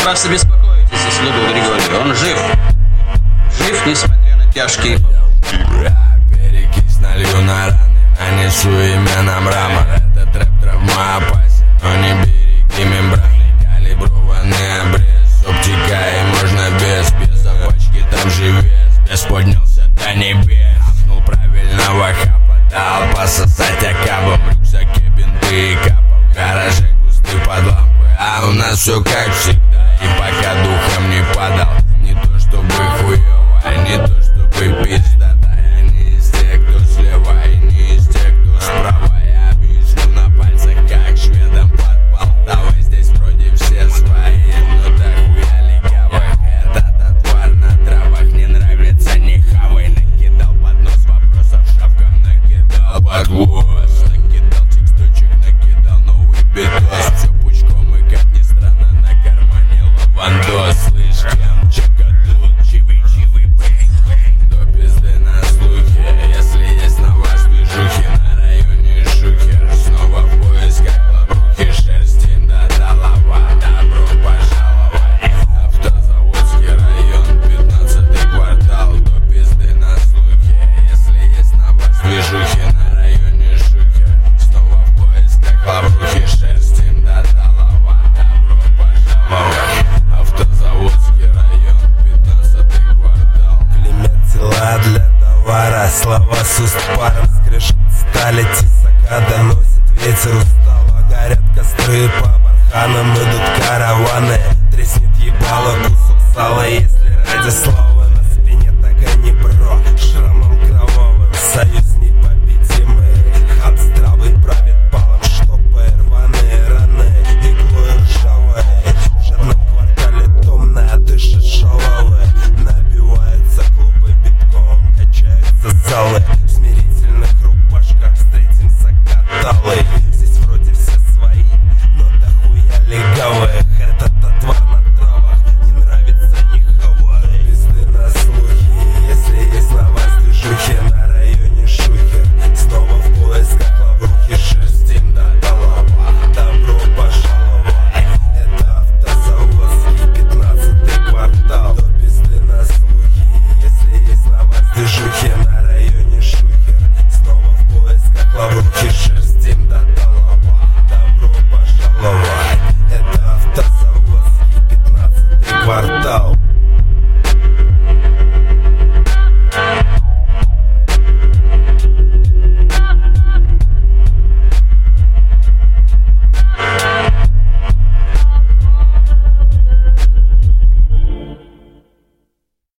напрасно беспокоитесь за слугу Григория. Он жив. Жив, несмотря на тяжкие... Перекись налью на раны, нанесу имя на мрамор. Этот рэп травмоопасен, но не береги мембраны. Калиброванный обрез, оптика и можно без запачки, там же вес. Без поднялся до небес, апнул правильного хапа, дал пососать окапом. В рюкзаке бинты и капал, в гараже кусты под лампы. А у нас все как всегда, и пока духом не падал. Не то чтобы хуёво, а не то чтобы пиздата. Я не из тех, кто слева, и не из тех, кто справа. Я объясню на пальцах, как шведом под Полтавой. Здесь вроде все свои, но дохуя легавых. Этот отвар на травах не нравится, не хавай. Накидал под нос вопросов шапкам, накидал под хвост. Накидал тексточек, накидал новый битос. Все пучком и, как ни странно, на кармане лавандос. Слышь, кем чека тут, чивы-чивы, бэнг-бэнг. До пизды на слухе, если есть на вас движухи. На районе шухер, снова в поисках лопухи. Шерсти до голова, добро пожаловать. Автозаводский район, 15-й квартал. До пизды на слухе, если есть на вас движухи. На районе шухер, снова в поисках лопухи. Шерсти до голова, добро пожаловать. Автозаводский район, 15-й квартал. Клемет тела для товара, слова с уст паром. Скрежет стали, тесака доносит ветер устало. Горят костры по барханам, идут